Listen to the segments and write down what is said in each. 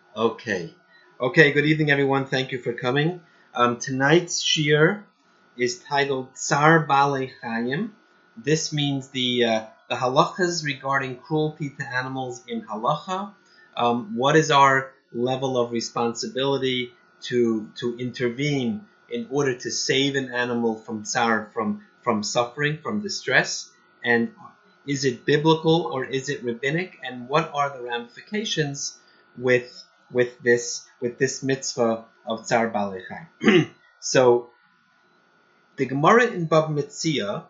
Okay. Okay, good evening, everyone. Thank you for coming. Tonight's shir is titled Tsar Balei Chayim. This means the halachas regarding cruelty to animals in halacha. What is our level of responsibility to intervene in order to save an animal from tsar, from suffering, from distress? And is it biblical or is it rabbinic? And what are the ramifications with this mitzvah of Tsar Balei Chayim? So the Gemara in Bava Metzia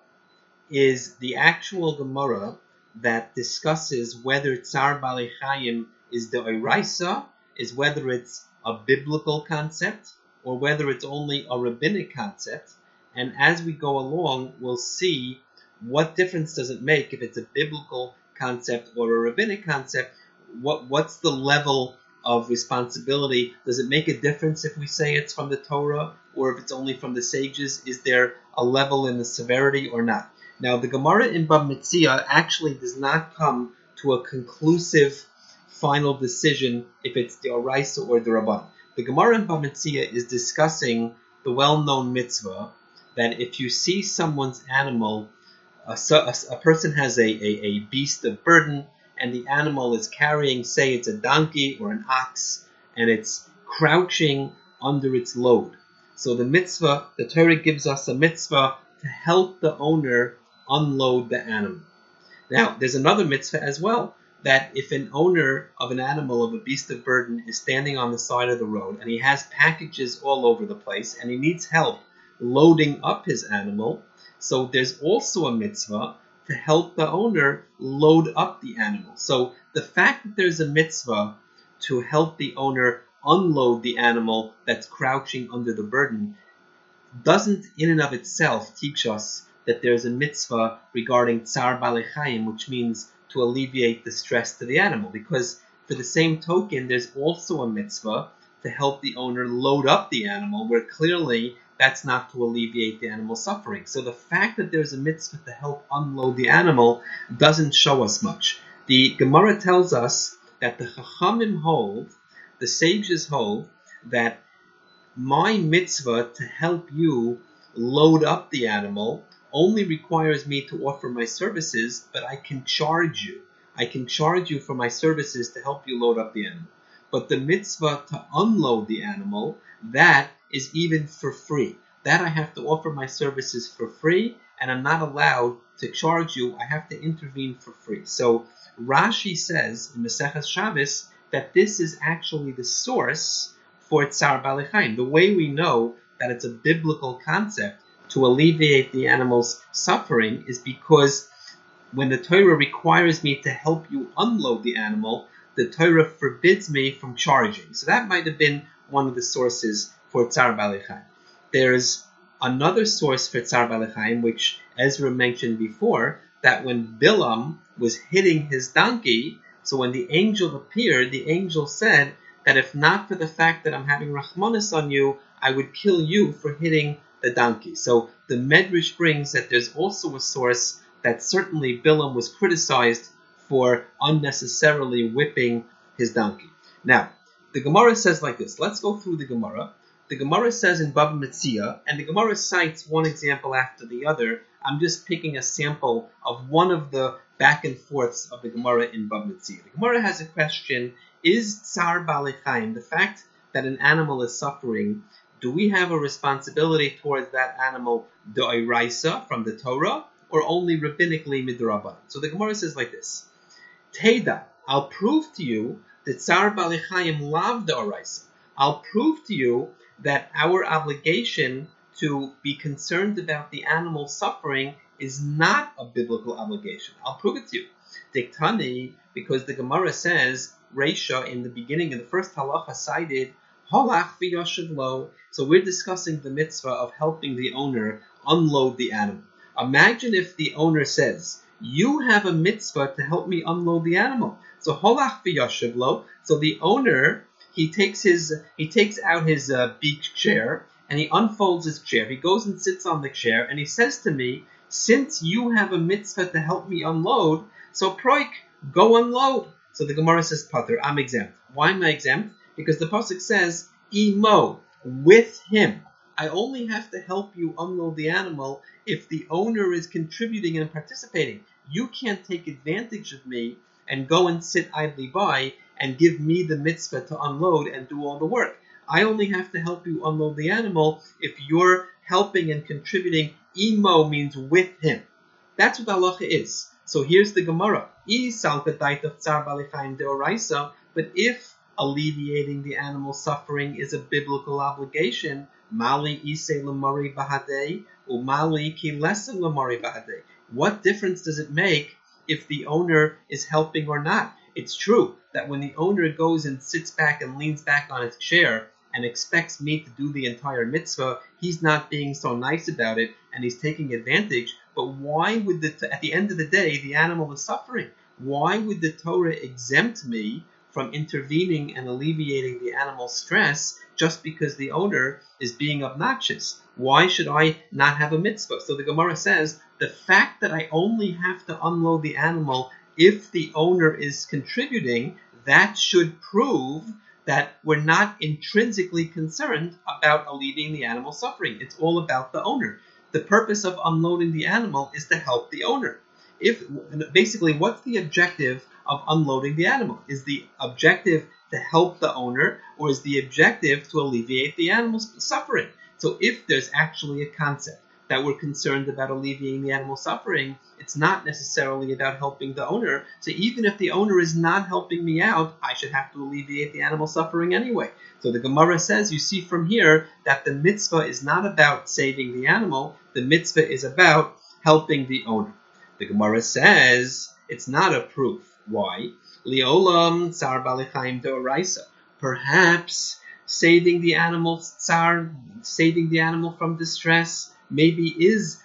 is the actual Gemara that discusses whether Tsar Balei Chayim is the Oraisa, is whether it's a biblical concept or whether it's only a rabbinic concept. And as we go along, we'll see what difference does it make if it's a biblical concept or a rabbinic concept. What's the level of responsibility? Does it make a difference if we say it's from the Torah or if it's only from the sages? Is there a level in the severity or not? Now, the Gemara in Bava Metzia actually does not come to a conclusive final decision if it's the Oraisa or the Rabban. The Gemara in Bava Metzia is discussing the well-known mitzvah that if you see someone's animal, a person has a beast of burden, and the animal is carrying, say it's a donkey or an ox, and it's crouching under its load. So the mitzvah, the Torah gives us a mitzvah to help the owner unload the animal. Now, there's another mitzvah as well, that if an owner of an animal, of a beast of burden, is standing on the side of the road, and he has packages all over the place, and he needs help loading up his animal, so there's also a mitzvah to help the owner load up the animal. So the fact that there's a mitzvah to help the owner unload the animal that's crouching under the burden doesn't in and of itself teach us that there's a mitzvah regarding Tsar Balei Chayim, which means to alleviate the stress to the animal. Because for the same token, there's also a mitzvah to help the owner load up the animal, where clearly that's not to alleviate the animal's suffering. So the fact that there's a mitzvah to help unload the animal doesn't show us much. The Gemara tells us that the Chachamim hold, the sages hold, that my mitzvah to help you load up the animal only requires me to offer my services, but I can charge you. I can charge you for my services to help you load up the animal. But the mitzvah to unload the animal, that is even for free. That I have to offer my services for free, and I'm not allowed to charge you. I have to intervene for free. So Rashi says in Maseches Shabbos that this is actually the source for Tsar Balei Chayim. The way we know that it's a biblical concept to alleviate the animal's suffering is because when the Torah requires me to help you unload the animal, the Torah forbids me from charging. So that might have been one of the sources for Tsar Balei Chayim. There's another source for Tsar Balei Chayim, which Ezra mentioned before, that when Bilam was hitting his donkey, so when the angel appeared, the angel said that if not for the fact that I'm having Rachmanis on you, I would kill you for hitting the donkey. So the Medrash brings that there's also a source that certainly Bilam was criticized for unnecessarily whipping his donkey. Now, the Gemara says like this. Let's go through the Gemara. The Gemara says in Bava Metzia, and the Gemara cites one example after the other. I'm just picking a sample of one of the back and forths of the Gemara in Bava Metzia. The Gemara has a question: is Tsar Balei Chayim, the fact that an animal is suffering, do we have a responsibility towards that animal d'oraisa from the Torah, or only rabbinically midrabanan? So the Gemara says like this: Teda, I'll prove to you that Tsar Balei Chayim lav d'oraisa. I'll prove to you that our obligation to be concerned about the animal suffering is not a biblical obligation. I'll prove it to you. Diktani, because the Gemara says, Reisha, in the beginning, in the first halacha cited, Holach v'yashiv lo. So we're discussing the mitzvah of helping the owner unload the animal. Imagine if the owner says, you have a mitzvah to help me unload the animal. So Holach v'yashiv lo. So the owner, he takes out his big chair and he unfolds his chair. He goes and sits on the chair and he says to me, since you have a mitzvah to help me unload, so proik, go unload. So the Gemara says, Pater, I'm exempt. Why am I exempt? Because the pasuk says, imo, with him. I only have to help you unload the animal if the owner is contributing and participating. You can't take advantage of me and go and sit idly by and give me the mitzvah to unload and do all the work. I only have to help you unload the animal if you're helping and contributing. Imo means with him. That's what halacha is. So here's the Gemara. But if alleviating the animal suffering is a biblical obligation, mali ise lemari bahadei umali ki lesen lemari bahadei. What difference does it make if the owner is helping or not? It's true that when the owner goes and sits back and leans back on his chair and expects me to do the entire mitzvah, he's not being so nice about it and he's taking advantage. But why would at the end of the day, the animal is suffering? Why would the Torah exempt me from intervening and alleviating the animal's stress just because the owner is being obnoxious? Why should I not have a mitzvah? So the Gemara says, the fact that I only have to unload the animal if the owner is contributing, that should prove that we're not intrinsically concerned about alleviating the animal's suffering. It's all about the owner. The purpose of unloading the animal is to help the owner. Basically, what's the objective of unloading the animal? Is the objective to help the owner, or is the objective to alleviate the animal's suffering? So if there's actually a concept that we're concerned about alleviating the animal's suffering, it's not necessarily about helping the owner. So even if the owner is not helping me out, I should have to alleviate the animal's suffering anyway. So the Gemara says, you see from here that the mitzvah is not about saving the animal, the mitzvah is about helping the owner. The Gemara says, it's not a proof. Why? Liolam tsar balichaim deoraisa. Perhaps saving the animal from distress, maybe is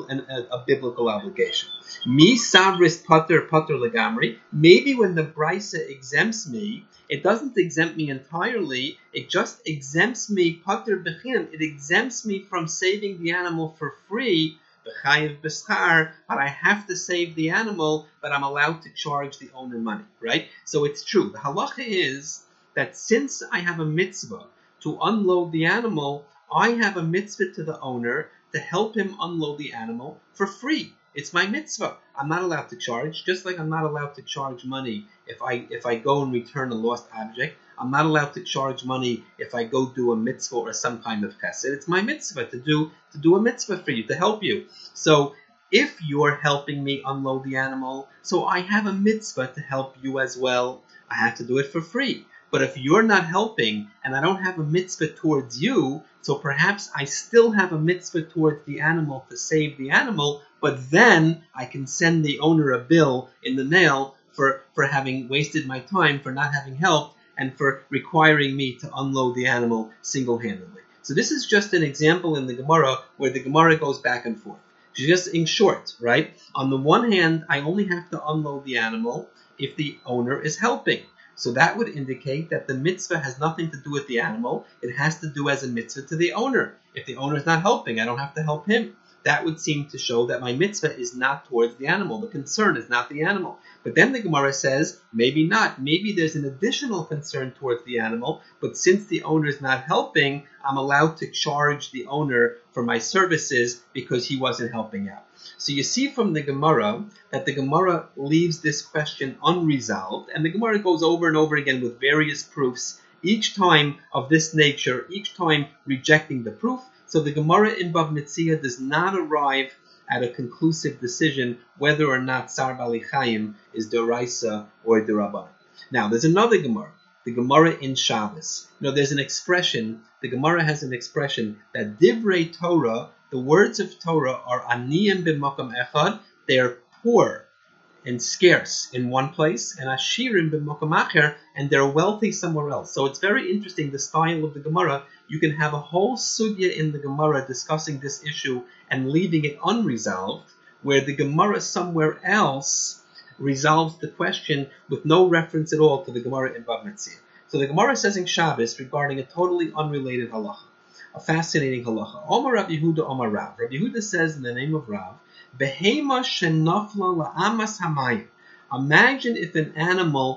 a biblical obligation. Mi sabris pater legamri. Maybe when the brisa exempts me, it doesn't exempt me entirely. It just exempts me pater bechinam. It exempts me from saving the animal for free. B'chayiv b'schar, but I have to save the animal, but I'm allowed to charge the owner money, right? So it's true. The halacha is that since I have a mitzvah to unload the animal, I have a mitzvah to the owner to help him unload the animal for free. It's my mitzvah. I'm not allowed to charge, just like I'm not allowed to charge money if I go and return a lost object. I'm not allowed to charge money if I go do a mitzvah or some kind of chesed. It's my mitzvah to do a mitzvah for you, to help you. So if you're helping me unload the animal, so I have a mitzvah to help you as well. I have to do it for free. But if you're not helping and I don't have a mitzvah towards you, so perhaps I still have a mitzvah towards the animal to save the animal, but then I can send the owner a bill in the mail for having wasted my time, for not having helped, and for requiring me to unload the animal single-handedly. So this is just an example in the Gemara where the Gemara goes back and forth. Just in short, right? On the one hand, I only have to unload the animal if the owner is helping. So that would indicate that the mitzvah has nothing to do with the animal. It has to do as a mitzvah to the owner. If the owner is not helping, I don't have to help him. That would seem to show that my mitzvah is not towards the animal. The concern is not the animal. But then the Gemara says, maybe not. Maybe there's an additional concern towards the animal, but since the owner is not helping, I'm allowed to charge the owner for my services because he wasn't helping out. So you see from the Gemara that the Gemara leaves this question unresolved, and the Gemara goes over and over again with various proofs, each time of this nature, each time rejecting the proof. So the Gemara in Bava Metzia does not arrive at a conclusive decision whether or not Sar Bali Chaim is Doraisa or Derabbanan. Now, there's another Gemara, the Gemara in Shabbos. There's an expression, the Gemara has an expression that Divrei Torah, the words of Torah, are aniyim b'makam echad, they are poor and scarce in one place, and ashirim b'makam acher, and they're wealthy somewhere else. So it's very interesting, the style of the Gemara. You can have a whole sugya in the Gemara discussing this issue and leaving it unresolved, where the Gemara somewhere else resolves the question with no reference at all to the Gemara in Bava Metzia. So the Gemara says in Shabbos regarding a totally unrelated halacha, a fascinating halacha. Omar Rav Yehuda, Omar Rav. Rav Yehuda says in the name of Rav, Behema shenafla la'amas hamayim. Imagine if an animal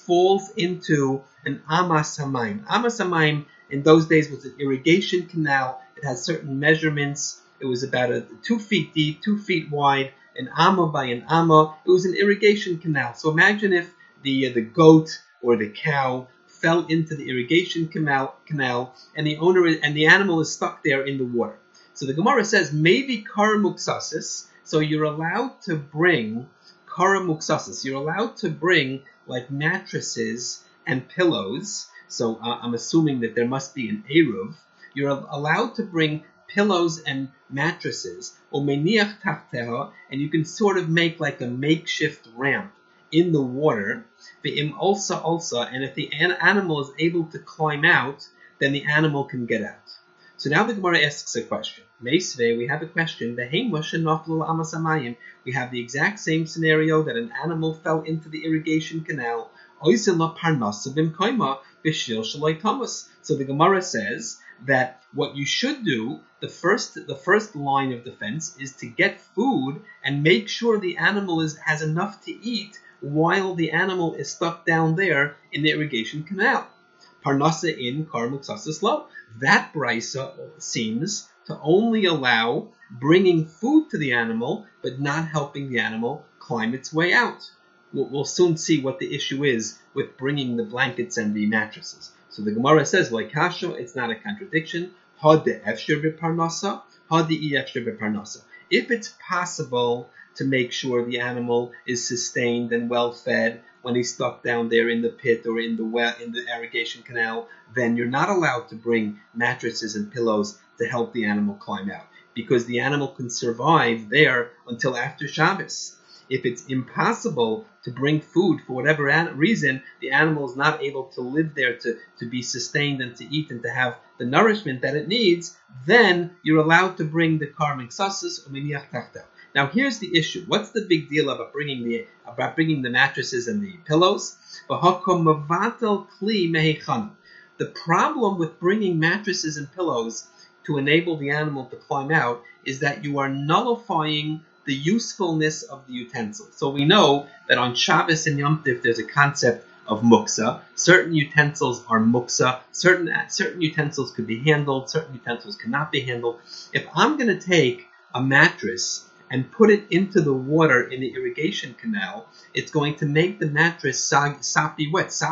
falls into an amas hamayim. Amas hamayim in those days was an irrigation canal. It has certain measurements. It was about 2 feet deep, 2 feet wide, an amma by an amma. It was an irrigation canal. So imagine if the goat or the cow fell into the irrigation canal, and the owner and the animal is stuck there in the water. So the Gemara says maybe kara muksasis. So you're allowed to bring kara muksasis. You're allowed to bring like mattresses and pillows. So I'm assuming that there must be an eruv. You're allowed to bring pillows and mattresses, umeniach tachteha, and you can sort of make like a makeshift ramp in the water. Ve'im ulsa, and if the animal is able to climb out, then the animal can get out. So now the Gemara asks a question. Meisvei, we have a question. We have the exact same scenario that an animal fell into the irrigation canal. So the Gemara says that what you should do, the first line of defense, is to get food and make sure the animal has enough to eat while the animal is stuck down there in the irrigation canal. Parnasa in kara muksasis lo. That brisa seems to only allow bringing food to the animal, but not helping the animal climb its way out. We'll soon see what the issue is with bringing the blankets and the mattresses. So the Gemara says, like kasha, it's not a contradiction. Had de efshir b'parnasa, had de efshir b'parnasa. If it's possible to make sure the animal is sustained and well fed when he's stuck down there in the pit or in the well in the irrigation canal, then you're not allowed to bring mattresses and pillows to help the animal climb out, because the animal can survive there until after Shabbos. If it's impossible to bring food for whatever reason, the animal is not able to live there to be sustained and to eat and to have the nourishment that it needs, then you're allowed to bring the kara muksasis or miniach tachta. Now here's the issue. What's the big deal about bringing the mattresses and the pillows? The problem with bringing mattresses and pillows to enable the animal to climb out is that you are nullifying the usefulness of the utensil. So we know that on Shabbos and Yom Tov there's a concept of muksa. Certain utensils are muksa. Certain utensils could be handled. Certain utensils cannot be handled. If I'm going to take a mattress and put it into the water in the irrigation canal, it's going to make the mattress soggy.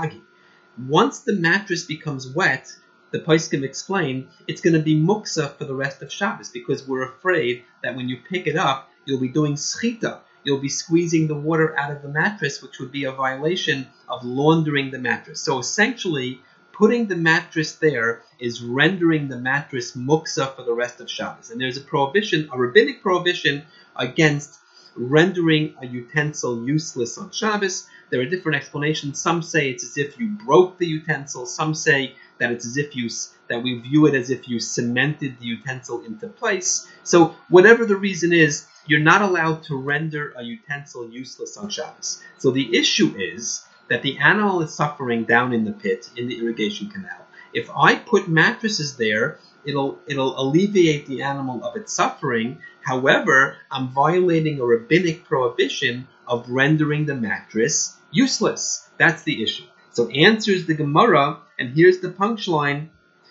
Once the mattress becomes wet, the Poskim explain, it's going to be muksa for the rest of Shabbos, because we're afraid that when you pick it up, you'll be doing schita. You'll be squeezing the water out of the mattress, which would be a violation of laundering the mattress. So essentially, putting the mattress there is rendering the mattress muksa for the rest of Shabbos. And there's a prohibition, a rabbinic prohibition, against rendering a utensil useless on Shabbos. There are different explanations. Some say it's as if you broke the utensil. Some say that it's as if that we view it as if you cemented the utensil into place. So whatever the reason is, you're not allowed to render a utensil useless on Shabbos. So the issue is that the animal is suffering down in the pit, in the irrigation canal. If I put mattresses there, it'll alleviate the animal of its suffering. However, I'm violating a rabbinic prohibition of rendering the mattress useless. That's the issue. So answers the Gemara, and here's the punchline.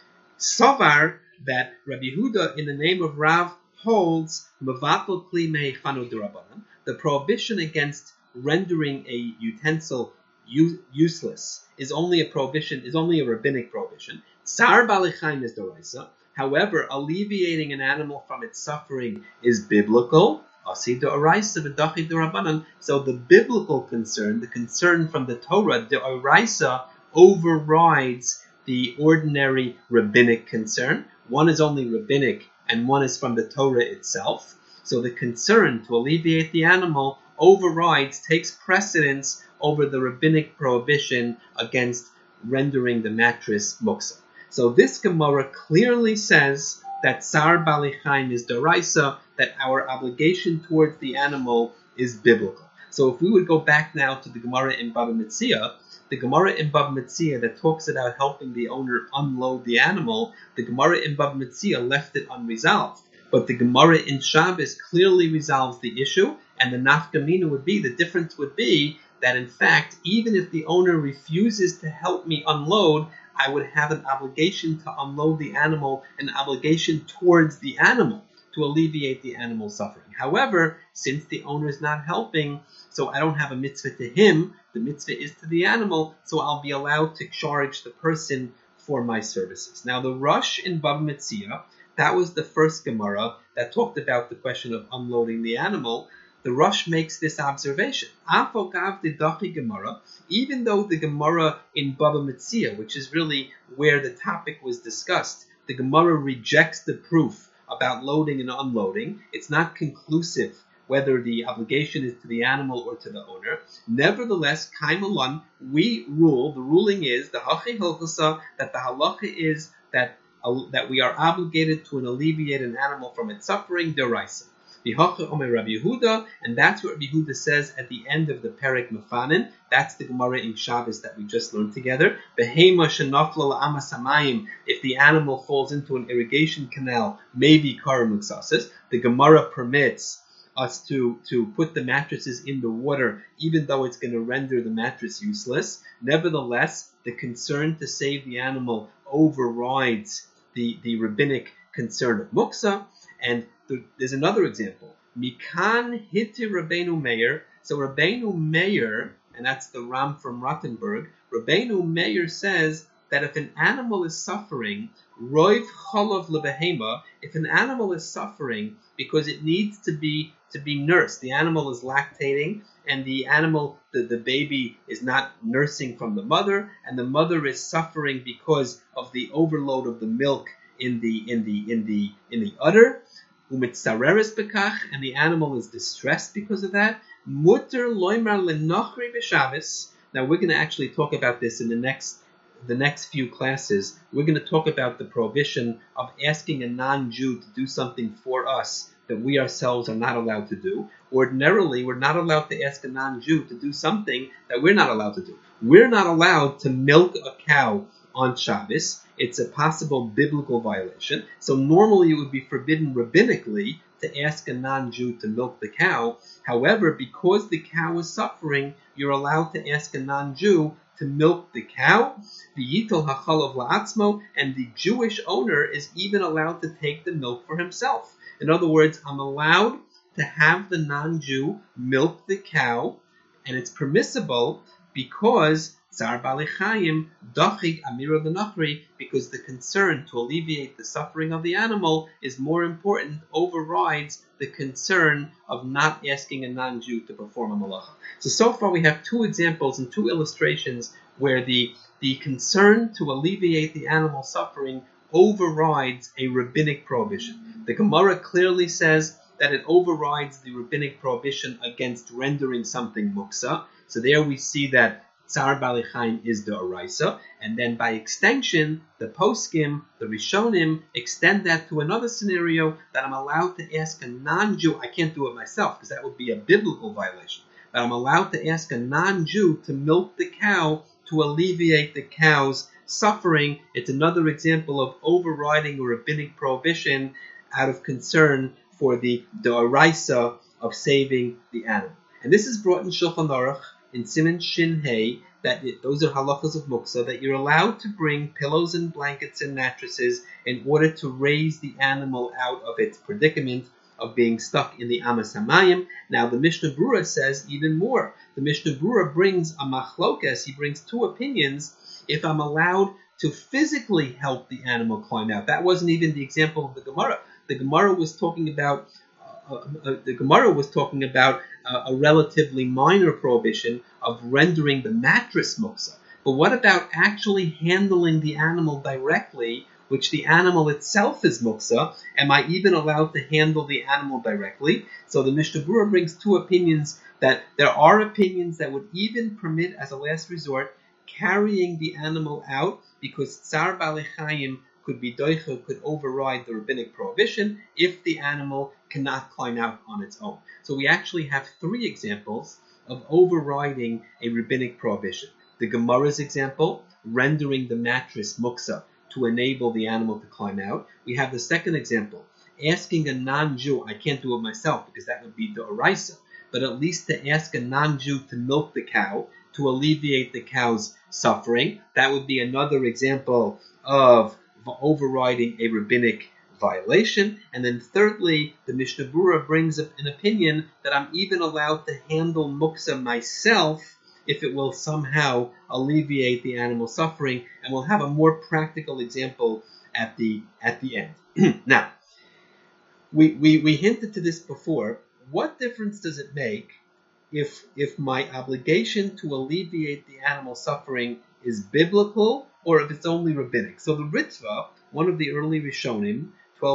Savar, that Rabbi Yehuda, in the name of Rav, holds mevatel kli mehechanu d'Rabbanan. The prohibition against rendering a utensil useless is only a rabbinic prohibition. Tsar balechaim is d'oraisa. However, alleviating an animal from its suffering is biblical. Asi d'oraisa v'dachi d'Rabbanan. So the biblical concern, the concern from the Torah, d'oraisa, overrides the ordinary rabbinic concern. One is only rabbinic and one is from the Torah itself. So the concern to alleviate the animal takes precedence over the rabbinic prohibition against rendering the mattress muksa. So this Gemara clearly says that Tsar Balechaim is d'oraisa, that our obligation towards the animal is biblical. So if we would go back now to the Gemara in Baba Metzia, the Gemara in Baba Metzia that talks about helping the owner unload the animal, the Gemara in Baba Metzia left it unresolved. But the Gemara in Shabbos clearly resolves the issue, and the nafkamina would be, the difference would be that in fact, even if the owner refuses to help me unload, I would have an obligation to unload the animal, an obligation towards the animal to alleviate the animal's suffering. However, since the owner is not helping, so I don't have a mitzvah to him, the mitzvah is to the animal, so I'll be allowed to charge the person for my services. Now the Rosh in Bava Metzia, that was the first Gemara that talked about the question of unloading the animal. The Rosh makes this observation. Afogav the Dachi Gemara, even though the Gemara in Bava Metzia, which is really where the topic was discussed, the Gemara rejects the proof about loading and unloading. It's not conclusive whether the obligation is to the animal or to the owner. Nevertheless, Kaimalan, we rule, the ruling is, the Hachi Hilchasa, that the halacha is that we are obligated to alleviate an animal from its suffering, deraisa. V'hacha omer Rabbi Yehuda, and that's what Rabbi Yehuda says at the end of the Perek Mefanin. That's the Gemara in Shabbos that we just learned together. Behema shenafla la'amas hamayim, if the animal falls into an irrigation canal, maybe kara muksasis. The Gemara permits us to put the mattresses in the water, even though it's going to render the mattress useless. Nevertheless, the concern to save the animal overrides the rabbinic concern of muksa. And there's another example. Mikan hiti Rabbeinu Meir. So Rabbeinu Meir, and that's the Ram from Rothenburg, Rabbeinu Meir says that if an animal is suffering, roiv cholov lebehema, if an animal is suffering because it needs to be nursed, the animal is lactating, and the animal, the baby is not nursing from the mother, and the mother is suffering because of the overload of the milk in the udder, umitzareres bekach, and the animal is distressed because of that. Mutter loymar lenochri b'Shabbos. Now we're going to actually talk about this in the next few classes. We're going to talk about the prohibition of asking a non-Jew to do something for us that we ourselves are not allowed to do. Ordinarily, we're not allowed to ask a non-Jew to do something that we're not allowed to do. We're not allowed to milk a cow on Shabbos. It's a possible biblical violation. So normally it would be forbidden rabbinically to ask a non-Jew to milk the cow. However, because the cow is suffering, you're allowed to ask a non-Jew to milk the cow, v'yitel hachalav la'atzmo, and the Jewish owner is even allowed to take the milk for himself. In other words, I'm allowed to have the non-Jew milk the cow, and it's permissible because Tzar Balei Chayim Dachig Amira L'Nachri, because the concern to alleviate the suffering of the animal is more important, overrides the concern of not asking a non-Jew to perform a malacha. So far we have two examples and two illustrations where the concern to alleviate the animal suffering overrides a rabbinic prohibition. The Gemara clearly says that it overrides the rabbinic prohibition against rendering something muksa. So there we see that Tzar Balei Chayim is the oraisa, and then by extension, the poskim, the rishonim, extend that to another scenario that I'm allowed to ask a non-Jew. I can't do it myself because that would be a biblical violation. But I'm allowed to ask a non-Jew to milk the cow to alleviate the cow's suffering. It's another example of overriding a rabbinic prohibition out of concern for the oraisa of saving the animal. And this is brought in Shulchan Aruch in Siman Shin Hey, that those are halachas of muksa, that you're allowed to bring pillows and blankets and mattresses in order to raise the animal out of its predicament of being stuck in the Amas Hamayim. Now the Mishnah Berurah says even more. The Mishnah Berurah brings a machlokes, he brings two opinions, if I'm allowed to physically help the animal climb out. That wasn't even the example of the Gemara. The Gemara was talking about a relatively minor prohibition of rendering the mattress muksa. But what about actually handling the animal directly, which the animal itself is muksa? Am I even allowed to handle the animal directly? So the Mishnah Berurah brings two opinions, that there are opinions that would even permit, as a last resort, carrying the animal out, because Tzar Balei Chayim could override the rabbinic prohibition if the animal cannot climb out on its own. So we actually have three examples of overriding a rabbinic prohibition. The Gemara's example, rendering the mattress muksa to enable the animal to climb out. We have the second example, asking a non-Jew, I can't do it myself because that would be the oraisa, but at least to ask a non-Jew to milk the cow to alleviate the cow's suffering. That would be another example of overriding a rabbinic violation. And then thirdly, the Mishnah Berurah brings up an opinion that I'm even allowed to handle muksa myself if it will somehow alleviate the animal suffering, and we'll have a more practical example at the end. Now, we hinted to this before. What difference does it make if my obligation to alleviate the animal suffering is biblical or if it's only rabbinic? So the Ritva, one of the early Rishonim,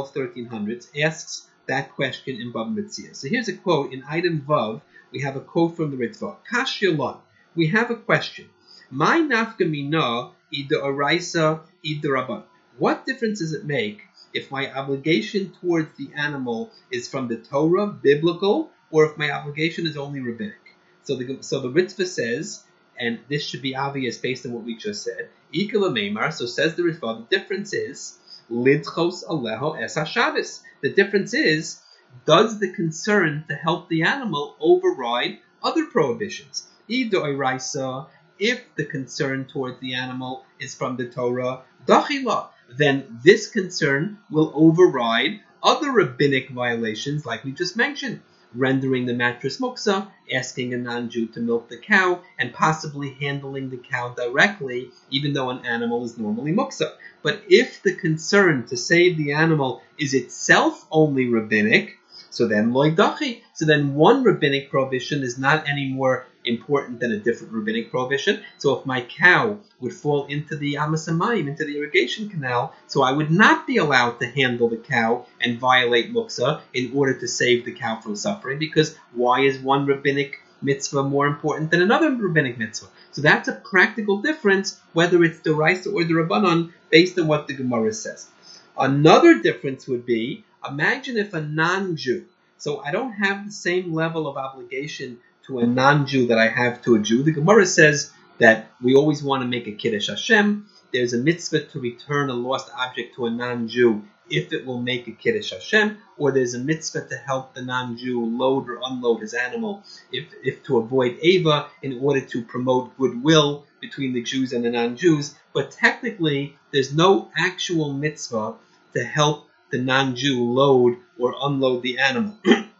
1300s, asks that question in Bava Metzia. So here's a quote in item Vav. We have a quote from the Ritva. Kashyalon. We have a question. My nafka mina ida oraisa ida rabban. What difference does it make if my obligation towards the animal is from the Torah, biblical, or if my obligation is only rabbinic? So the Ritva says, and this should be obvious based on what we just said, Ikala Meimar, so says the Ritva, the difference is, Lidchos Aleho Es HaShabbos. The difference is, does the concern to help the animal override other prohibitions? Idoiraisa, if the concern towards the animal is from the Torah, Dachila, then this concern will override other rabbinic violations like we just mentioned, rendering the mattress muksa, asking a non-Jew to milk the cow, and possibly handling the cow directly, even though an animal is normally muksa. But if the concern to save the animal is itself only rabbinic, so then loy dachi. So then one rabbinic prohibition is not any more important than a different rabbinic prohibition. So if my cow would fall into the amasamayim, into the irrigation canal, so I would not be allowed to handle the cow and violate muksa in order to save the cow from suffering, because why is one rabbinic mitzvah more important than another rabbinic mitzvah? So that's a practical difference, whether it's the Raisa or the Rabbanon, based on what the Gemara says. Another difference would be, imagine if a non-Jew, so I don't have the same level of obligation to a non-Jew that I have to a Jew. The Gemara says that we always want to make a Kiddush Hashem. There's a mitzvah to return a lost object to a non-Jew if it will make a Kiddush Hashem, or there's a mitzvah to help the non-Jew load or unload his animal if to avoid Ava in order to promote goodwill between the Jews and the non-Jews. But technically, there's no actual mitzvah to help the non-Jew load or unload the animal.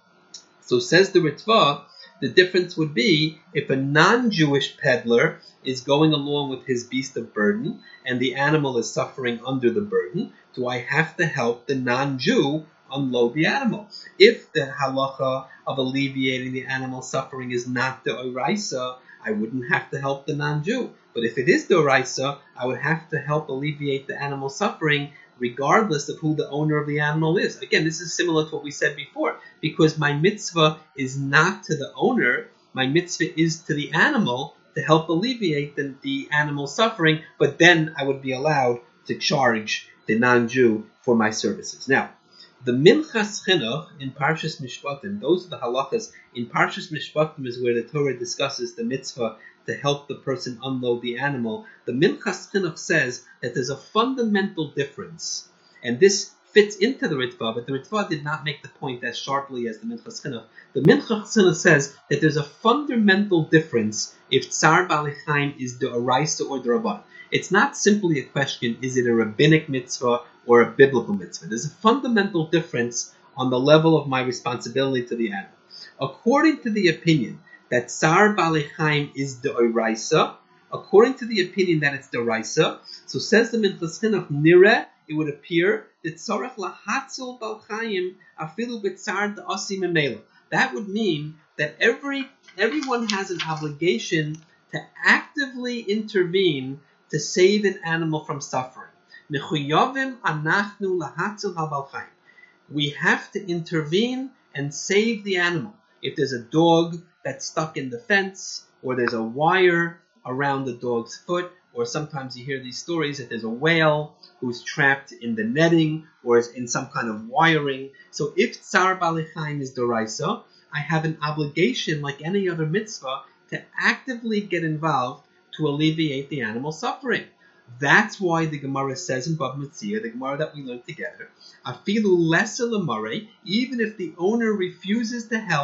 So says the Ritva, the difference would be if a non-Jewish peddler is going along with his beast of burden and the animal is suffering under the burden, do I have to help the non-Jew unload the animal? If the halacha of alleviating the animal suffering is not the oraisa, I wouldn't have to help the non-Jew. But if it is the oraisa, I would have to help alleviate the animal suffering regardless of who the owner of the animal is. Again, this is similar to what we said before, because my mitzvah is not to the owner, my mitzvah is to the animal to help alleviate the animal suffering, but then I would be allowed to charge the non-Jew for my services. Now, the Minchas Chinuch in Parshas Mishpatim, those are the halachas. In Parshas Mishpatim is where the Torah discusses the mitzvah to help the person unload the animal. The Minchas Chinuch says that there's a fundamental difference, and this fits into the Ritva, but the Ritva did not make the point as sharply as the Minchas Chinuch. The Minchas Chinuch says that there's a fundamental difference if Tsar Baalei Chaim is the Oraisa or the Rabban. It's not simply a question, is it a rabbinic mitzvah or a biblical mitzvah? There's a fundamental difference on the level of my responsibility to the animal. According to the opinion that Tsar Baalei Chaim is the Oraisa, according to the opinion that it's the Oraisa, so says the Minchas Chinuch, Nireh, it would appear that Tzarech lahatzil Baal Chaim afilu b'tzar da'asi memela. That would mean that everyone has an obligation to actively intervene to save an animal from suffering. Mechuyavim anachnu lahatzil ha'Baal Chaim. We have to intervene and save the animal. If there's a dog that's stuck in the fence, or there's a wire around the dog's foot, or sometimes you hear these stories that there's a whale who's trapped in the netting or is in some kind of wiring. So if Tsar Baalei Chaim is Doraisa, I have an obligation, like any other mitzvah, to actively get involved to alleviate the animal suffering. That's why the Gemara says in Bava Metzia, the Gemara that we learned together, Afilu lesser lemare, even if the owner refuses to help,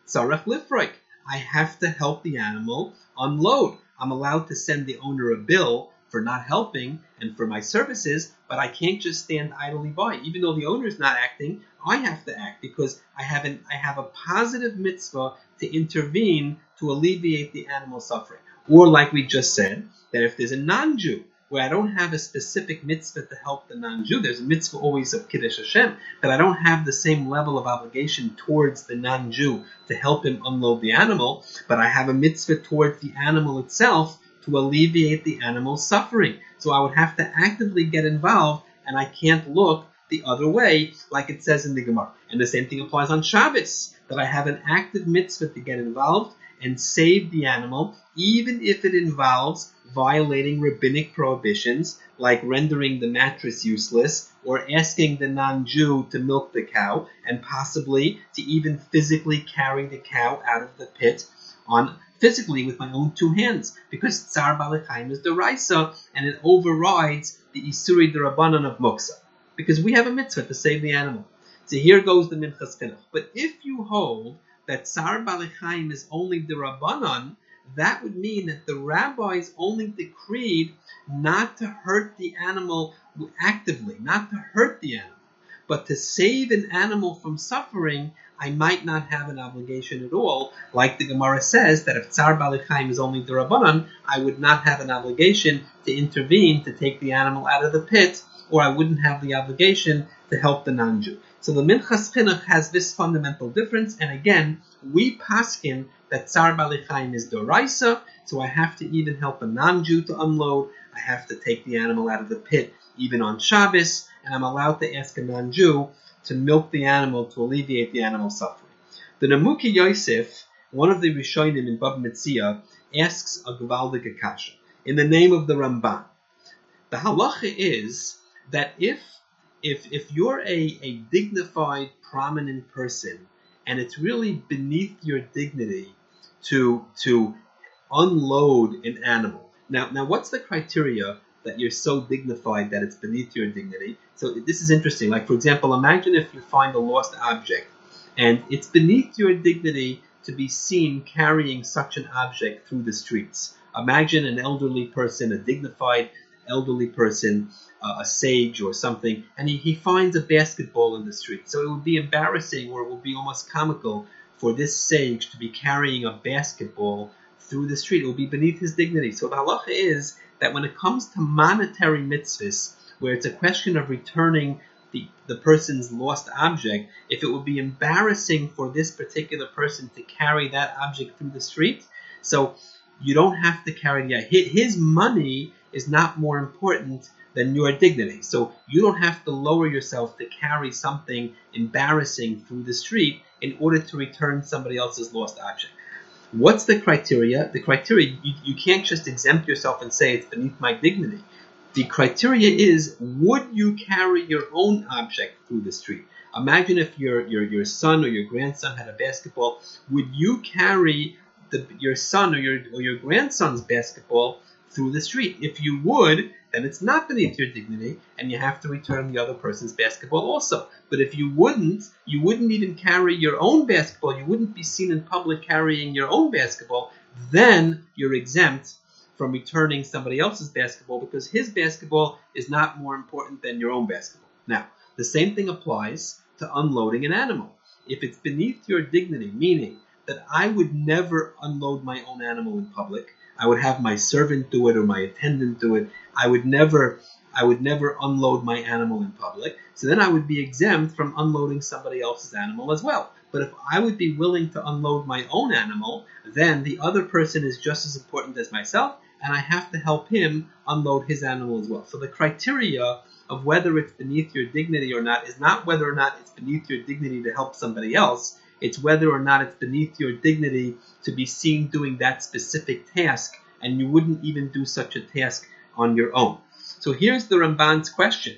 Tzarech lifroik. I have to help the animal unload. I'm allowed to send the owner a bill for not helping and for my services, but I can't just stand idly by. Even though the owner is not acting, I have to act because I have a positive mitzvah to intervene to alleviate the animal suffering. Or like we just said, that if there's a non-Jew where I don't have a specific mitzvah to help the non-Jew, there's a mitzvah always of Kiddush Hashem, but I don't have the same level of obligation towards the non-Jew to help him unload the animal, but I have a mitzvah towards the animal itself to alleviate the animal's suffering. So I would have to actively get involved, and I can't look the other way, like it says in the Gemara. And the same thing applies on Shabbos, that I have an active mitzvah to get involved and save the animal, even if it involves violating rabbinic prohibitions, like rendering the mattress useless, or asking the non-Jew to milk the cow, and possibly to even physically carry the cow out of the pit physically with my own two hands, because Tsar Balei Chaim is D'Oraisa, and it overrides the Isuri D'Rabbanan of Muksa, because we have a mitzvah to save the animal. So here goes the Minchas Chinuch. But if you hold that Tsar Balei Chaim is only D'Rabbanan, that would mean that the rabbis only decreed not to hurt the animal actively, not to hurt the animal, but to save an animal from suffering. I might not have an obligation at all. Like the Gemara says, that if Tsar Balei Chaim is only D'Rabbanan, I would not have an obligation to intervene to take the animal out of the pit, or I wouldn't have the obligation to help the non-Jew. So the Minchas Chinuch has this fundamental difference, and again, we paskin that Tsar Balei Chaim is D'Oraisa, so I have to even help a non-Jew to unload, I have to take the animal out of the pit even on Shabbos, and I'm allowed to ask a non-Jew to milk the animal to alleviate the animal's suffering. The Nemuki Yosef, one of the Rishonim in Bava Metzia, asks a Gevaldige Kasha in the name of the Ramban. The halacha is that if you're a dignified, prominent person, and it's really beneath your dignity to unload an animal. Now, what's the criteria that you're so dignified that it's beneath your dignity? So this is interesting. Like, for example, imagine if you find a lost object, and it's beneath your dignity to be seen carrying such an object through the streets. Imagine an elderly person, a dignified elderly person, a sage or something, and he finds a basketball in the street. So it would be embarrassing, or it would be almost comical for this sage to be carrying a basketball through the street. It would be beneath his dignity. So the halacha is that when it comes to monetary mitzvahs, where it's a question of returning the person's lost object, if it would be embarrassing for this particular person to carry that object through the street, so you don't have to carry it. His money is not more important than your dignity. So you don't have to lower yourself to carry something embarrassing through the street in order to return somebody else's lost object. What's the criteria? The criteria, you can't just exempt yourself and say it's beneath my dignity. The criteria is, would you carry your own object through the street? Imagine if your son or your grandson had a basketball. Would you carry your son or your grandson's basketball through the street? If you would, then it's not beneath your dignity, and you have to return the other person's basketball also. But if you wouldn't even carry your own basketball, you wouldn't be seen in public carrying your own basketball, then you're exempt from returning somebody else's basketball, because his basketball is not more important than your own basketball. Now, the same thing applies to unloading an animal. If it's beneath your dignity, meaning that I would never unload my own animal in public, I would have my servant do it or my attendant do it, I would never unload my animal in public, so then I would be exempt from unloading somebody else's animal as well. But if I would be willing to unload my own animal, then the other person is just as important as myself, and I have to help him unload his animal as well. So the criteria of whether it's beneath your dignity or not is not whether or not it's beneath your dignity to help somebody else, it's whether or not it's beneath your dignity to be seen doing that specific task, and you wouldn't even do such a task on your own. So here's the Ramban's question.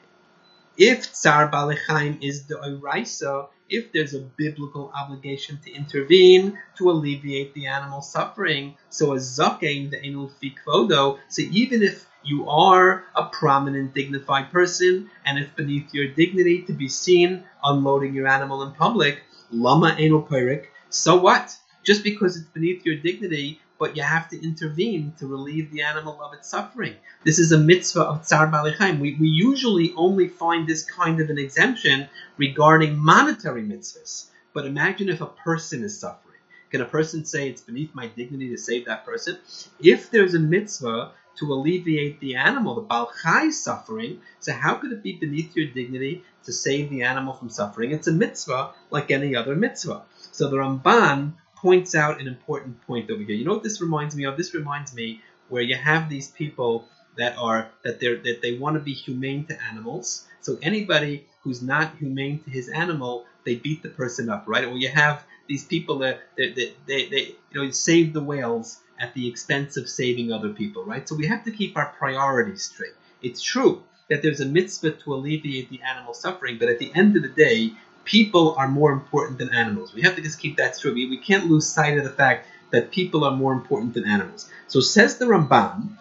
If Tsar Balei Chaim is D'Oraisa, if there's a biblical obligation to intervene to alleviate the animal's suffering, so a zakein de'enu fi kvodo, so even if you are a prominent, dignified person, and it's beneath your dignity to be seen unloading your animal in public, lama enu perik, So what? Just because it's beneath your dignity, but you have to intervene to relieve the animal of its suffering. This is a mitzvah of Tsar Balei Chaim. We usually only find this kind of an exemption regarding monetary mitzvahs. But imagine if a person is suffering. Can a person say it's beneath my dignity to save that person? If there's a mitzvah to alleviate the animal, the Baal Chai's suffering, so how could it be beneath your dignity to save the animal from suffering? It's a mitzvah like any other mitzvah. So the Ramban points out an important point over here. You know what this reminds me of? This reminds me where you have these people that they want to be humane to animals. So anybody who's not humane to his animal, they beat the person up, right? Or you have these people that they save the whales at the expense of saving other people, right? So we have to keep our priorities straight. It's true that there's a mitzvah to alleviate the animal suffering, but at the end of the day, people are more important than animals. We have to just keep that straight. We can't lose sight of the fact that people are more important than animals. So says the Ramban,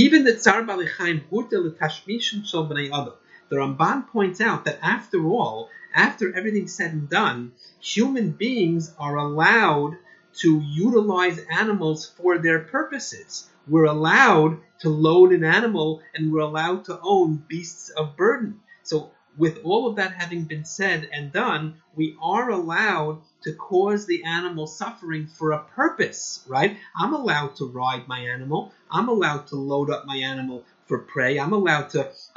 the Ramban points out that after all, after everything's said and done, human beings are allowed to utilize animals for their purposes. We're allowed to load an animal and we're allowed to own beasts of burden. So with all of that having been said and done, we are allowed to cause the animal suffering for a purpose, right? I'm allowed to ride my animal. I'm allowed to load up my animal for prey. I'm allowed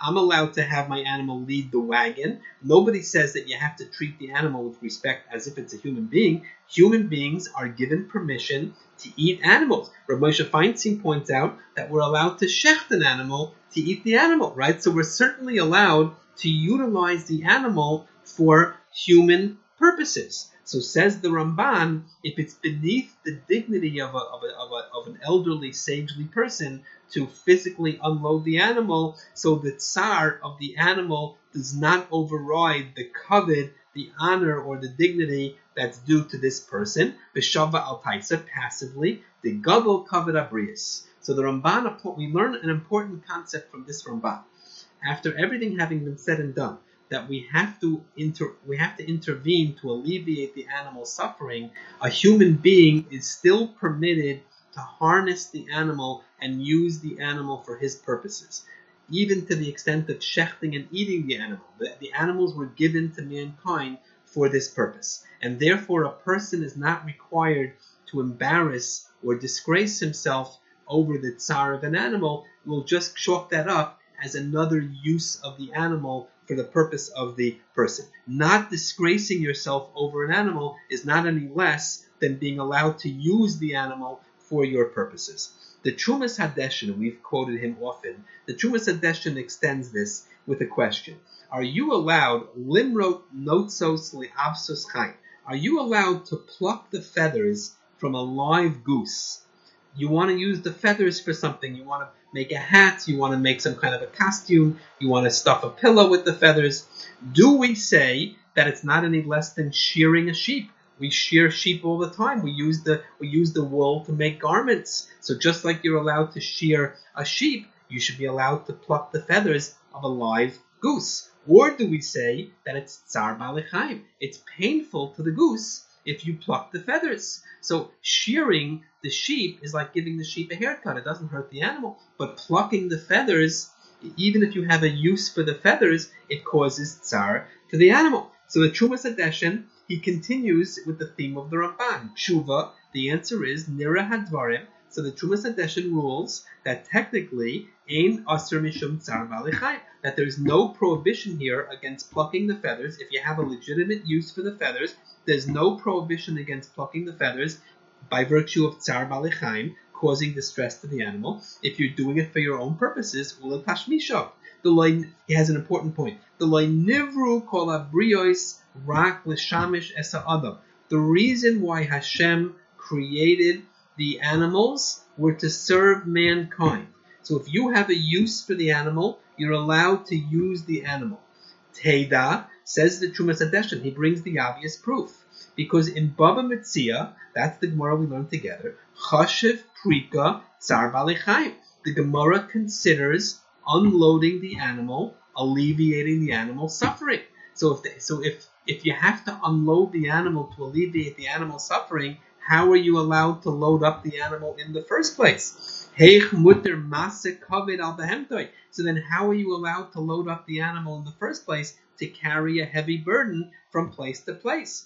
to have my animal lead the wagon. Nobody says that you have to treat the animal with respect as if it's a human being. Human beings are given permission to eat animals. Rav Moshe Feinstein points out that we're allowed to shecht an animal to eat the animal, right? So we're certainly allowed to utilize the animal for human purposes. So says the Ramban, if it's beneath the dignity of an elderly, sagely person to physically unload the animal, so the tsar of the animal does not override the kavod, the honor or the dignity that's due to this person, b'shava al taisa, passively, the gadol kavod abrius. So the Ramban, we learn an important concept from this Ramban. After everything having been said and done, that we have to intervene to alleviate the animal's suffering, a human being is still permitted to harness the animal and use the animal for his purposes, even to the extent of shechting and eating the animal. The animals were given to mankind for this purpose, and therefore a person is not required to embarrass or disgrace himself over the tsar of an animal. We'll just chalk that up as another use of the animal for the purpose of the person. Not disgracing yourself over an animal is not any less than being allowed to use the animal for your purposes. The Trumas Hadeshin, we've quoted him often, the Trumas Hadeshin extends this with a question. Are you allowed, limrot notzos li'avsos chaim, are you allowed to pluck the feathers from a live goose? You want to use the feathers for something. You want to make a hat. You want to make some kind of a costume. You want to stuff a pillow with the feathers. Do we say that it's not any less than shearing a sheep? We shear sheep all the time. We use the wool to make garments. So just like you're allowed to shear a sheep, you should be allowed to pluck the feathers of a live goose. Or do we say that it's tsar balei chaim? It's painful to the goose if you pluck the feathers. So shearing the sheep is like giving the sheep a haircut. It doesn't hurt the animal. But plucking the feathers, even if you have a use for the feathers, it causes tsar to the animal. So the Trumas Hadeshin, he continues with the theme of the Ramban. Tshuva, the answer is nira hadvarim. So the Trumas Hadeshin rules that technically ein asur mishum tsar balei chaim, that there is no prohibition here against plucking the feathers. If you have a legitimate use for the feathers, there's no prohibition against plucking the feathers by virtue of tsar balei chaim, causing distress to the animal. If you're doing it for your own purposes, ula tashmisha. He has an important point. The loy nivru kol habriyos rak l'shamish es ha'adam. The reason why Hashem created the animals were to serve mankind. So if you have a use for the animal, you're allowed to use the animal. Teda, says the Trumas Hadeshin, he brings the obvious proof. Because in Baba Metzia, that's the Gemara we learned together, Chashiv Prika Tsar Balei Chaim. The Gemara considers unloading the animal, alleviating the animal's suffering. So if if you have to unload the animal to alleviate the animal's suffering, how are you allowed to load up the animal in the first place? So then how are you allowed to load up the animal in the first place to carry a heavy burden from place to place?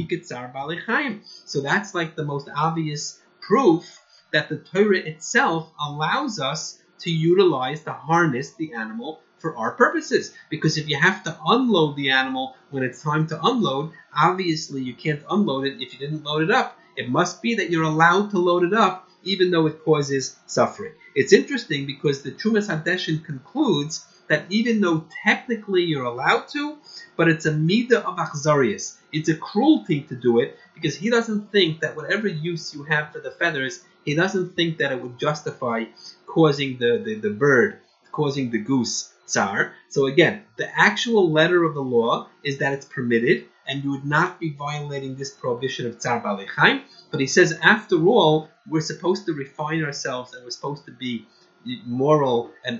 So that's like the most obvious proof that the Torah itself allows us to utilize, to harness the animal for our purposes. Because if you have to unload the animal when it's time to unload, obviously you can't unload it if you didn't load it up. It must be that you're allowed to load it up even though it causes suffering. It's interesting because the Trumas Hadeshin concludes that even though technically you're allowed to, but it's a midah of achzarius. It's a cruelty to do it because he doesn't think that whatever use you have for the feathers, he doesn't think that it would justify causing the bird, causing the goose tsar. So again, the actual letter of the law is that it's permitted, and you would not be violating this prohibition of tsar balei chaim. But he says, after all, we're supposed to refine ourselves, and we're supposed to be moral and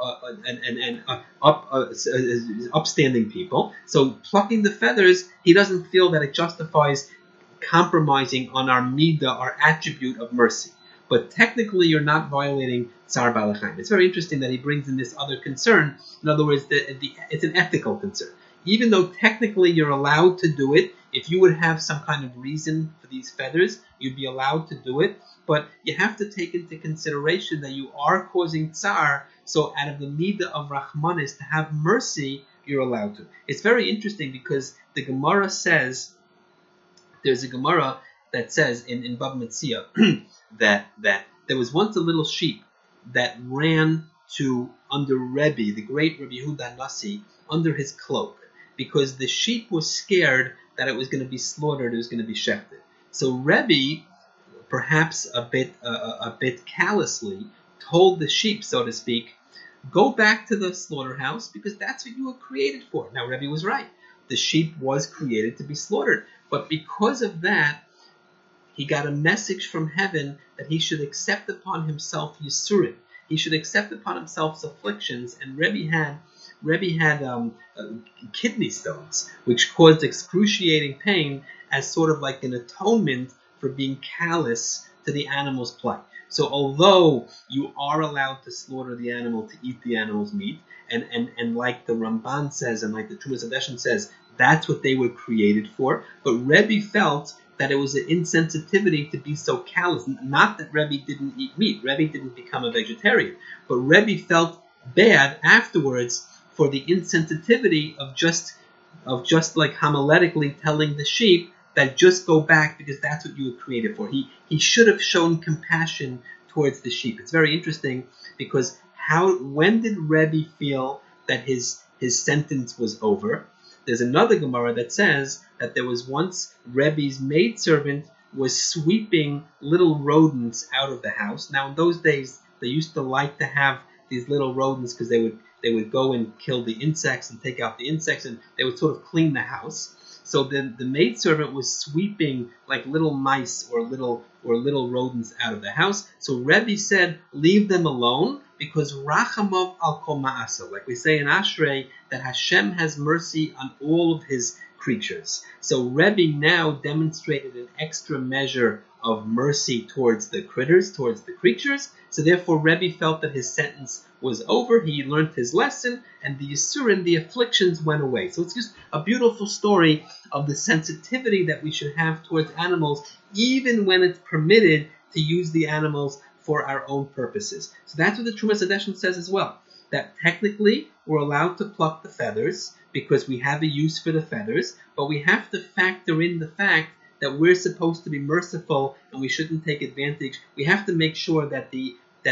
upstanding people. So plucking the feathers, he doesn't feel that it justifies compromising on our midah, our attribute of mercy. But technically, you're not violating tsar balei chaim. It's very interesting that he brings in this other concern. In other words, it's an ethical concern. Even though technically you're allowed to do it, if you would have some kind of reason for these feathers, you'd be allowed to do it. But you have to take into consideration that you are causing tsar, so out of the midah of Rahmanis, to have mercy, you're allowed to. It's very interesting because the Gemara says, there's a Gemara that says in Bava Metzia that there was once a little sheep that ran to under Rebbe, the great Rebbe Yehuda Nasi, under his cloak, because the sheep was scared that it was going to be slaughtered, it was going to be shechted. So Rebbe, perhaps a bit callously, told the sheep, so to speak, go back to the slaughterhouse because that's what you were created for. Now Rebbe was right. The sheep was created to be slaughtered. But because of that, he got a message from heaven that he should accept upon himself Yisurim. He should accept upon himself afflictions. And Rebbe had kidney stones, which caused excruciating pain as sort of like an atonement for being callous to the animal's plight. So although you are allowed to slaughter the animal to eat the animal's meat, and like the Ramban says, and like the Trumas Hadeshin says, that's what they were created for, but Rebbe felt that it was an insensitivity to be so callous. Not that Rebbe didn't eat meat. Rebbe didn't become a vegetarian. But Rebbe felt bad afterwards for the insensitivity of just like homiletically telling the sheep that just go back because that's what you were created for. He should have shown compassion towards the sheep. It's very interesting because when did Rebbe feel that his sentence was over? There's another Gemara that says that there was once Rebbe's maidservant was sweeping little rodents out of the house. Now in those days they used to like to have these little rodents because they would go and kill the insects and take out the insects, and they would sort of clean the house. So the maidservant was sweeping like little mice or little rodents out of the house. So Rebbe said, leave them alone, because Rachamov al kol ma'asa, like we say in Ashrei, that Hashem has mercy on all of his creatures. So Rebbe now demonstrated an extra measure of mercy towards the critters, towards the creatures. So therefore Rebbe felt that his sentence was over. He learned his lesson, and the Yisurim, the afflictions, went away. So it's just a beautiful story of the sensitivity that we should have towards animals, even when it's permitted to use the animals for our own purposes. So that's what the Trumas Hadeshin says as well, that technically we're allowed to pluck the feathers because we have a use for the feathers, but we have to factor in the fact that we're supposed to be merciful and we shouldn't take advantage. We have to make sure that the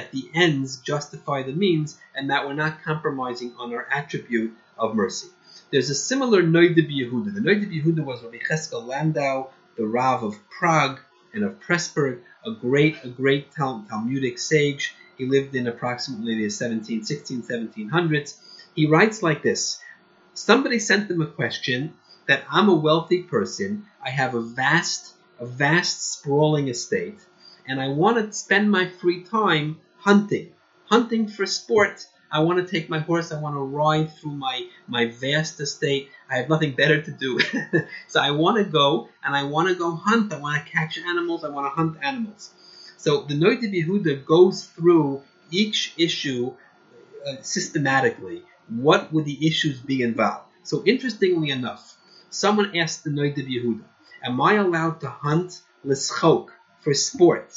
ends justify the means and that we're not compromising on our attribute of mercy. There's a similar Noida B'Yehuda. The Noida B'Yehuda was Rabbi Cheskel Landau, the Rav of Prague and of Pressburg, a great Talmudic sage. He lived in approximately the 1700s. He writes like this: somebody sent him a question that I'm a wealthy person, I have a vast sprawling estate, and I want to spend my free time hunting for sport. I want to take my horse. I want to ride through my vast estate. I have nothing better to do. So I want to go and I want to go hunt. I want to catch animals. I want to hunt animals. So the Noda B'Yehuda goes through each issue systematically. What would the issues be involved? So interestingly enough, someone asked the Noda B'Yehuda, am I allowed to hunt l'schok, for sport?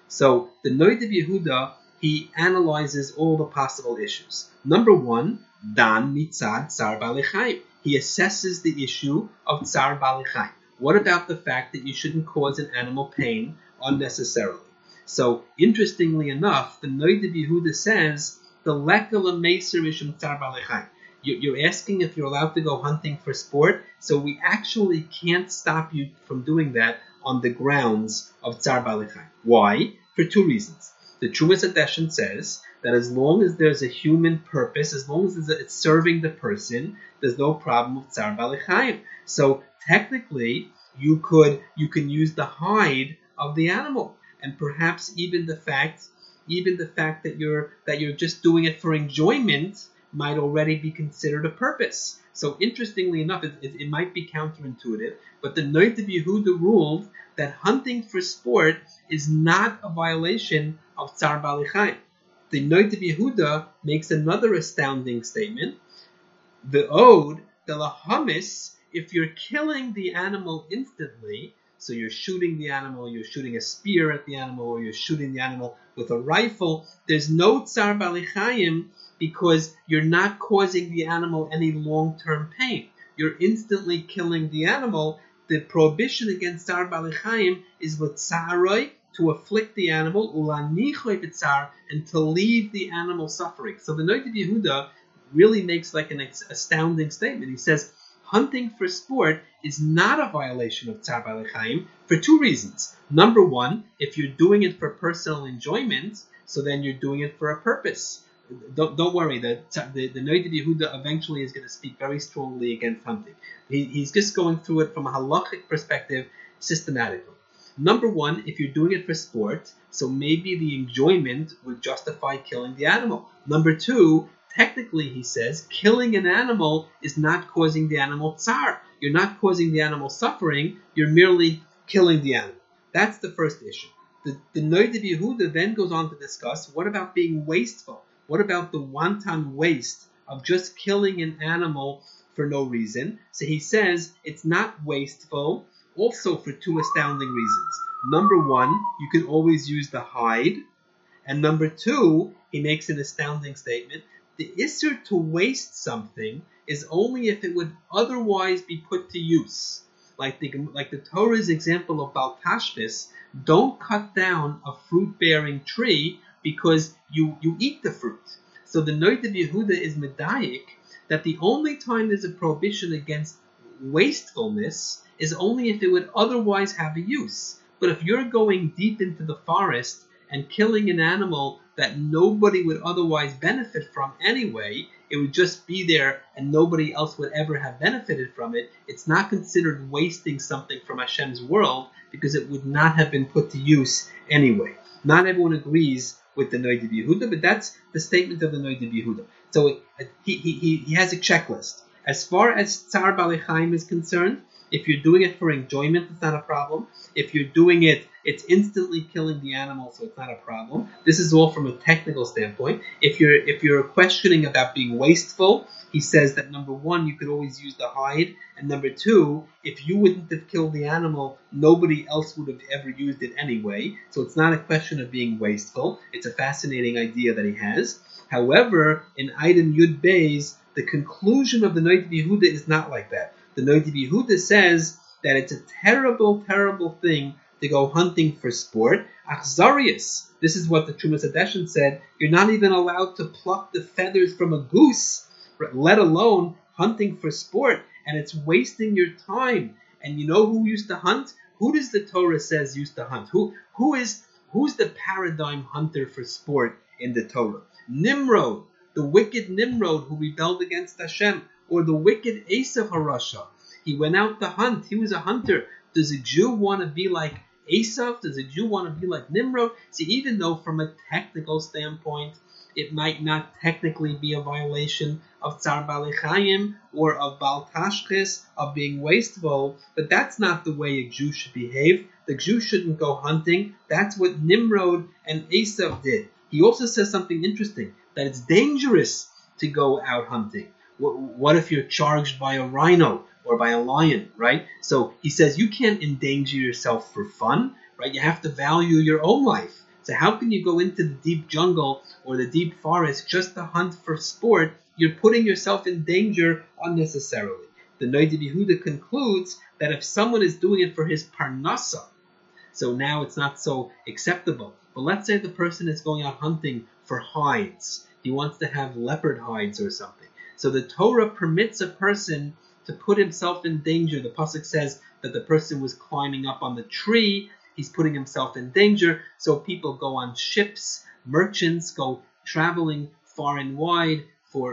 So the Noda B'Yehuda, he analyzes all the possible issues. Number one, dan mitzad tsar balei chayim. He assesses the issue of tsar balei chayim. What about the fact that you shouldn't cause an animal pain unnecessarily? So interestingly enough, the Noda B'Yehuda says the lekel meiser mishum tsar balei chayim. You're asking if you're allowed to go hunting for sport, so we actually can't stop you from doing that on the grounds of tsar balei chayim. Why? For two reasons. The Trumas Hadeshen says that as long as there's a human purpose, as long as it's serving the person, there's no problem with tsar balei chayim. So technically, you can use the hide of the animal, and perhaps even the fact that you're just doing it for enjoyment might already be considered a purpose. So interestingly enough, it might be counterintuitive, but the Noda B'Yehuda ruled that hunting for sport is not a violation of tsar balei chayim. The Noda B'Yehuda makes another astounding statement. The ode, the lahamis, if you're killing the animal instantly, so you're shooting the animal, you're shooting a spear at the animal, or you're shooting the animal with a rifle, there's no tsar balei chayim because you're not causing the animal any long-term pain. You're instantly killing the animal. The prohibition against tsar balei chayim is l'tzaroi, to afflict the animal, ulanichoi b'tzar, and to leave the animal suffering. So the Noda B'Yehuda really makes like an astounding statement. He says, hunting for sport is not a violation of tsar balei chayim for two reasons. Number one, if you're doing it for personal enjoyment, so then you're doing it for a purpose. Don't worry, the Noda B'Yehuda eventually is going to speak very strongly against hunting. He's just going through it from a halachic perspective systematically. Number one, if you're doing it for sport, so maybe the enjoyment would justify killing the animal. Number two, technically, he says, killing an animal is not causing the animal tsar. You're not causing the animal suffering, you're merely killing the animal. That's the first issue. The Noda B'Yehuda then goes on to discuss, what about being wasteful? What about the wanton waste of just killing an animal for no reason? So he says it's not wasteful, also for two astounding reasons. Number one, you can always use the hide. And number two, he makes an astounding statement. The issur to waste something is only if it would otherwise be put to use. Like the Torah's example of Bal Tashbis, don't cut down a fruit-bearing tree because you eat the fruit. So the Noda B'Yehuda is medayik that the only time there's a prohibition against wastefulness is only if it would otherwise have a use. But if you're going deep into the forest and killing an animal that nobody would otherwise benefit from anyway, it would just be there and nobody else would ever have benefited from it, it's not considered wasting something from Hashem's world because it would not have been put to use anyway. Not everyone agrees with the Noda B'Yehuda, but that's the statement of the Noda B'Yehuda. So he has a checklist. As far as tsar balei chayim is concerned, if you're doing it for enjoyment, it's not a problem. If you're doing it, it's instantly killing the animal, so it's not a problem. This is all from a technical standpoint. If you're questioning about being wasteful, he says that number one, you could always use the hide, and number two, if you wouldn't have killed the animal, nobody else would have ever used it anyway. So it's not a question of being wasteful. It's a fascinating idea that he has. However, in item Yud Beis, the conclusion of the Noda B'Yehuda is not like that. The Noda B'Yehuda says that it's a terrible, terrible thing to go hunting for sport. Achzarius. This is what the Trumas Hadeshen said. You're not even allowed to pluck the feathers from a goose, let alone hunting for sport. And it's wasting your time. And you know who used to hunt? Who does the Torah says used to hunt? Who's the paradigm hunter for sport in the Torah? Nimrod, the wicked Nimrod who rebelled against Hashem, or the wicked Esav HaRasha. He went out to hunt. He was a hunter. Does a Jew want to be like Esav? Does a Jew want to be like Nimrod? See, even though from a technical standpoint, it might not technically be a violation of Tzar Balei Chayim or of Bal Tashchis, of being wasteful, but that's not the way a Jew should behave. The Jew shouldn't go hunting. That's what Nimrod and Esav did. He also says something interesting, that it's dangerous to go out hunting. What if you're charged by a rhino or by a lion, right? So he says you can't endanger yourself for fun, right? You have to value your own life. So how can you go into the deep jungle or the deep forest just to hunt for sport? You're putting yourself in danger unnecessarily. The Noda B'Yehuda concludes that if someone is doing it for his parnasa, so now it's not so acceptable. But let's say the person is going out hunting for hides. He wants to have leopard hides or something. So the Torah permits a person to put himself in danger. The pasuk says that the person was climbing up on the tree. He's putting himself in danger. So people go on ships. Merchants go traveling far and wide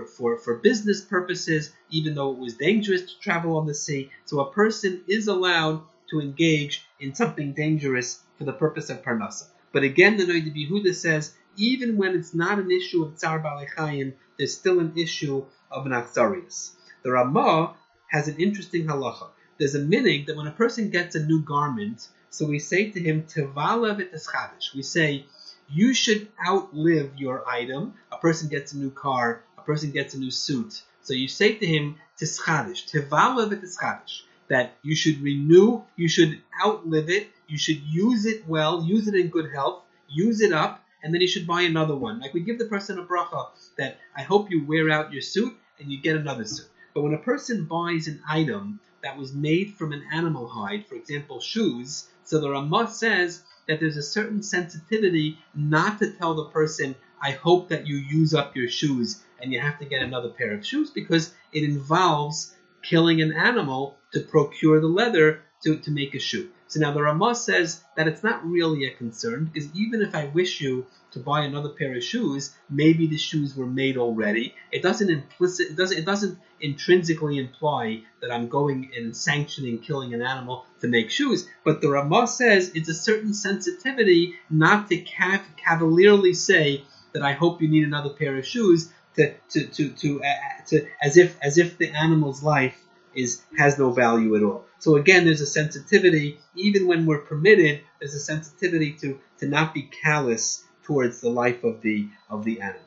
for business purposes, even though it was dangerous to travel on the sea. So a person is allowed to engage in something dangerous for the purpose of parnasa. But again, the Noda B'Yehuda says, even when it's not an issue of Tzar Balei Chayim, there's still an issue of an Achzarius. The Ramah has an interesting halacha. There's a minig that when a person gets a new garment, so we say to him, Tevala v'teschadish. We say, you should outlive your item. A person gets a new car, a person gets a new suit. So you say to him, Teschadish, Tevala v'teschadish, that you should renew, you should outlive it, you should use it well, use it in good health, use it up, and then you should buy another one. Like we give the person a bracha that I hope you wear out your suit and you get another suit. But when a person buys an item that was made from an animal hide, for example, shoes, so the Ramah says that there's a certain sensitivity not to tell the person, I hope that you use up your shoes and you have to get another pair of shoes, because it involves killing an animal to procure the leather to make a shoe. So now the Ramah says that it's not really a concern, because even if I wish you to buy another pair of shoes, maybe the shoes were made already. It doesn't intrinsically imply that I'm going and sanctioning killing an animal to make shoes. But the Ramah says it's a certain sensitivity not to cavalierly say that I hope you need another pair of shoes to as if the animal's life has no value at all. So again, there's a sensitivity, even when we're permitted, there's a sensitivity to not be callous towards the life of the animal.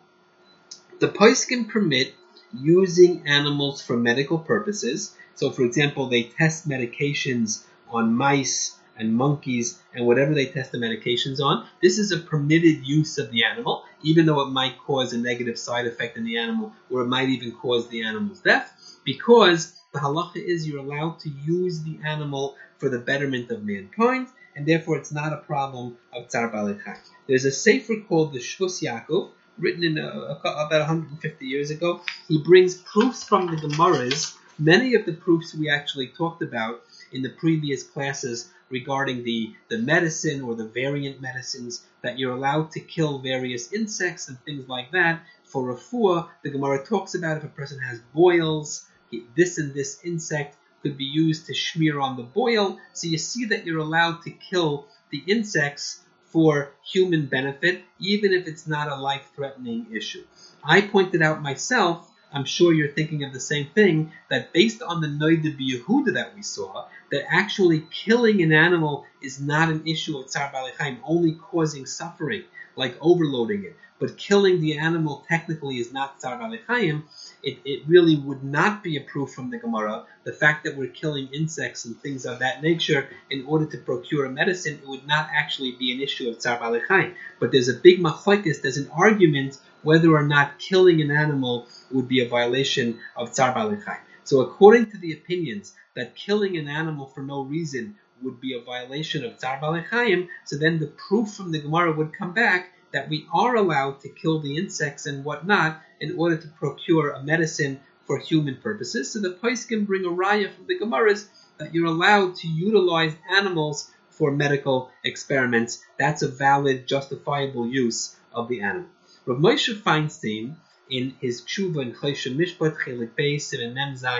The poskim permit using animals for medical purposes. So for example, they test medications on mice and monkeys and whatever they test the medications on. This is a permitted use of the animal, even though it might cause a negative side effect in the animal, or it might even cause the animal's death, because the halacha is you're allowed to use the animal for the betterment of mankind, and therefore it's not a problem of Tzar Balei Chayim. There's a sefer called the Shvus Yaakov, written in about 150 years ago. He brings proofs from the Gemaras, many of the proofs we actually talked about in the previous classes regarding the medicine or the variant medicines, that you're allowed to kill various insects and things like that. For refuah, the Gemara talks about if a person has boils, this and this insect could be used to smear on the boil. So you see that you're allowed to kill the insects for human benefit, even if it's not a life-threatening issue. I pointed out myself, I'm sure you're thinking of the same thing, that based on the Noda B'Yehuda that we saw, that actually killing an animal is not an issue of Tzar Balei Chayim, only causing suffering, like overloading it. But killing the animal technically is not Tzar Balei Chayim. It really would not be a proof from the Gemara. The fact that we're killing insects and things of that nature in order to procure a medicine, it would not actually be an issue of Tzar Balei Chayim. But there's a big machlokes, there's an argument whether or not killing an animal would be a violation of Tzar Balei Chayim. So according to the opinions that killing an animal for no reason would be a violation of Tzar Balei Chayim, so then the proof from the Gemara would come back that we are allowed to kill the insects and whatnot in order to procure a medicine for human purposes. So the poskim bring a raya from the Gemaras that you're allowed to utilize animals for medical experiments. That's a valid, justifiable use of the animal. Rav Moshe Feinstein, in his tshuva in Choshen Mishpat Chelik Beis and Mem Zayin,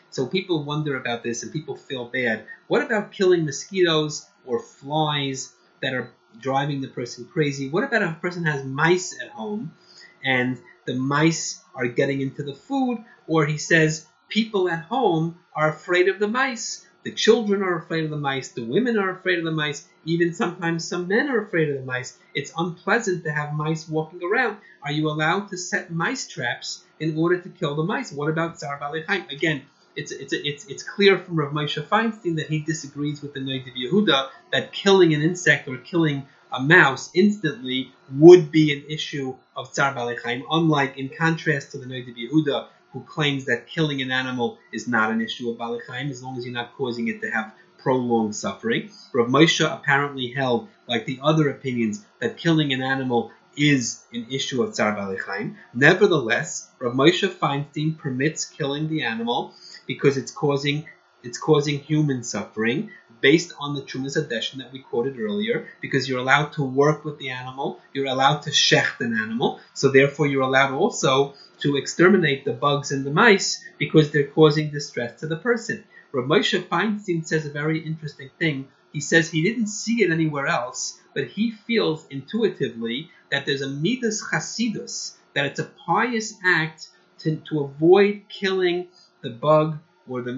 So people wonder about this and people feel bad. What about killing mosquitoes or flies that are driving the person crazy? What about if a person has mice at home and the mice are getting into the food? Or he says people at home are afraid of the mice. The children are afraid of the mice. The women are afraid of the mice. Even sometimes some men are afraid of the mice. It's unpleasant to have mice walking around. Are you allowed to set mice traps in order to kill the mice? What about Tsar Balei Chaim? Again, it's clear from Rav Moshe Feinstein that he disagrees with the Noda B'Yehuda that killing an insect or killing a mouse instantly would be an issue of Tsar Balei Chaim, unlike, in contrast to the Noda B'Yehuda, who claims that killing an animal is not an issue of Balei Chaim as long as you're not causing it to have prolonged suffering. Rav Moshe apparently held, like the other opinions, that killing an animal is an issue of Tsar Balei Chaim. Nevertheless, Rav Moshe Feinstein permits killing the animal because it's causing human suffering, based on the Trumas Hadeshin that we quoted earlier, because you're allowed to work with the animal, you're allowed to shecht an animal, so therefore you're allowed also to exterminate the bugs and the mice because they're causing distress to the person. Rav Moshe Feinstein says a very interesting thing. He says he didn't see it anywhere else, but he feels intuitively that there's a midas chasidus, that it's a pious act to avoid killing the bug or the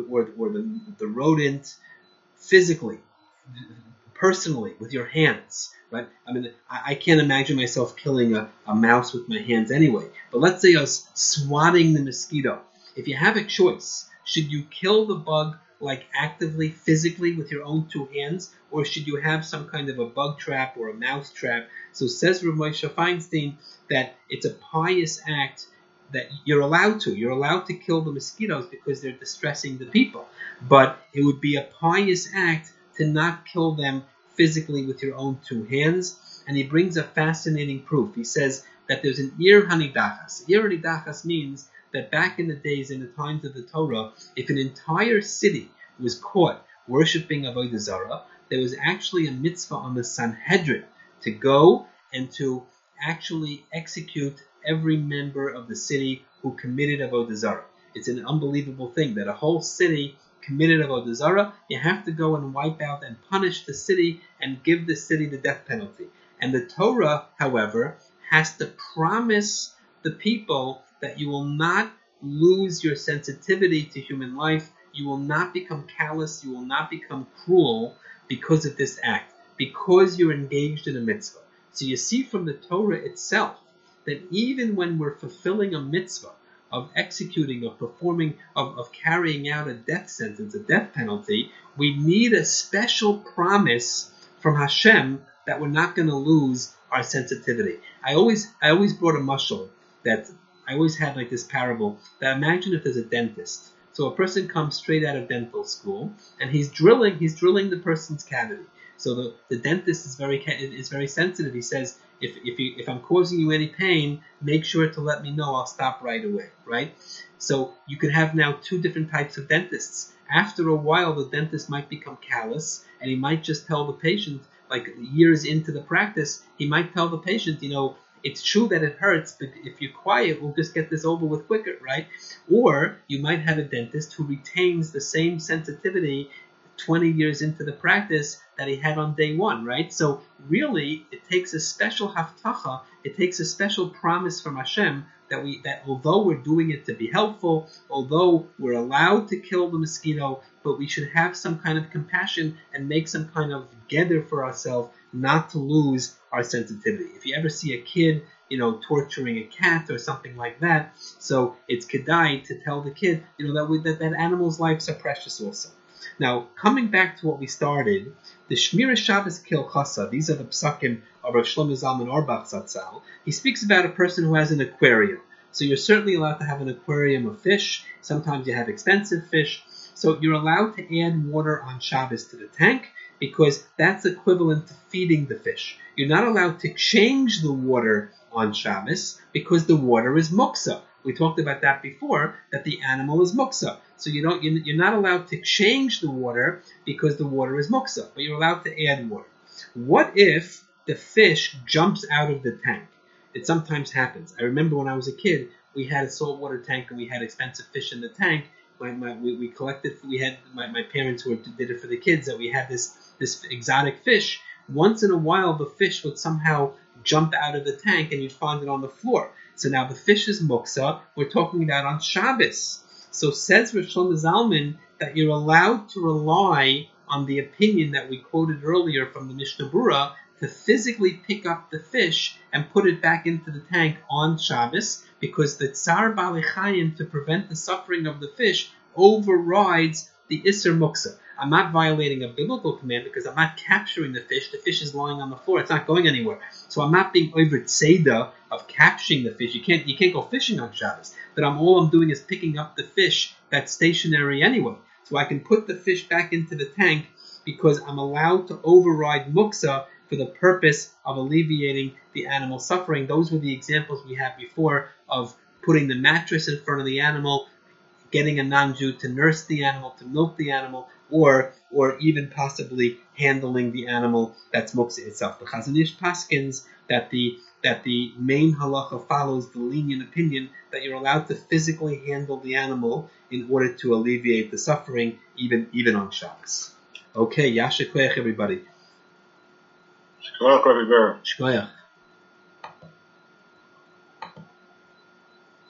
rodent physically, personally, with your hands, right? I mean, I can't imagine myself killing a mouse with my hands anyway. But let's say us swatting the mosquito. If you have a choice, should you kill the bug like actively, physically with your own two hands, or should you have some kind of a bug trap or a mouse trap? So says Rav Moshe Feinstein that it's a pious act that you're allowed to kill the mosquitoes because they're distressing the people. But it would be a pious act to not kill them physically with your own two hands. And he brings a fascinating proof. He says that there's an Ir Hanidachas. Ir Hanidachas means that back in the days, in the times of the Torah, if an entire city was caught worshipping Avodah Zarah, there was actually a mitzvah on the Sanhedrin to go and to actually execute every member of the city who committed Avodah Zarah. It's an unbelievable thing that a whole city committed Avodah Zarah. You have to go and wipe out and punish the city and give the city the death penalty. And the Torah, however, has to promise the people that you will not lose your sensitivity to human life, you will not become callous, you will not become cruel because of this act, because you're engaged in a mitzvah. So you see from the Torah itself that even when we're fulfilling a mitzvah of executing, of performing, of carrying out a death sentence, a death penalty, we need a special promise from Hashem that we're not going to lose our sensitivity. I always brought a mashal that I always had like this parable that imagine if there's a dentist. So a person comes straight out of dental school and he's drilling the person's cavity. So the dentist is very sensitive. He says, if I'm causing you any pain, make sure to let me know. I'll stop right away, right? So you could have now two different types of dentists. After a while, the dentist might become callous, and he might just tell the patient, like years into the practice, he might tell the patient, it's true that it hurts, but if you're quiet, we'll just get this over with quicker, right? Or you might have a dentist who retains the same sensitivity 20 years into the practice that he had on day one, right? So really, it takes a special haftacha, it takes a special promise from Hashem that although we're doing it to be helpful, although we're allowed to kill the mosquito, but we should have some kind of compassion and make some kind of gether for ourselves not to lose our sensitivity. If you ever see a kid, torturing a cat or something like that, so it's kedai to tell the kid, that animals' lives are precious also. Now, coming back to what we started, the Shmira Shabbos Kilchasa, these are the psakim of Rav Shlomo Zalman Auerbach Zatzal. He speaks about a person who has an aquarium. So you're certainly allowed to have an aquarium of fish. Sometimes you have expensive fish. So you're allowed to add water on Shabbos to the tank because that's equivalent to feeding the fish. You're not allowed to change the water on Shabbos because the water is muksa. We talked about that before, that the animal is muksa. So you're not allowed to change the water because the water is muksa, but you're allowed to add water. What if the fish jumps out of the tank? It sometimes happens. I remember when I was a kid, we had a saltwater tank and we had expensive fish in the tank. we collected. We had my parents who did it for the kids. That we had this exotic fish. Once in a while, the fish would somehow jump out of the tank, and you'd find it on the floor. So now the fish is muksa. We're talking about on Shabbos. So says Rosh Shlomo Zalman that you're allowed to rely on the opinion that we quoted earlier from the Mishnah Berurah to physically pick up the fish and put it back into the tank on Shabbos, because the Tsar Balei Chayim, to prevent the suffering of the fish, overrides the Isser Muksa. I'm not violating a biblical command because I'm not capturing the fish. The fish is lying on the floor. It's not going anywhere. So I'm not being over tzeda of capturing the fish. You can't go fishing on Shabbos. But all I'm doing is picking up the fish that's stationary anyway. So I can put the fish back into the tank because I'm allowed to override muksa for the purpose of alleviating the animal suffering. Those were the examples we had before of putting the mattress in front of the animal, getting a non-Jew to nurse the animal, to milk the animal, or even possibly handling the animal that's muksa itself. The Chazon Ish paskins that the main halacha follows the lenient opinion that you're allowed to physically handle the animal in order to alleviate the suffering, even on Shabbos. Okay, Yasher Koyach, everybody. Shkoyach, Rabbi Ber. Shkoyach.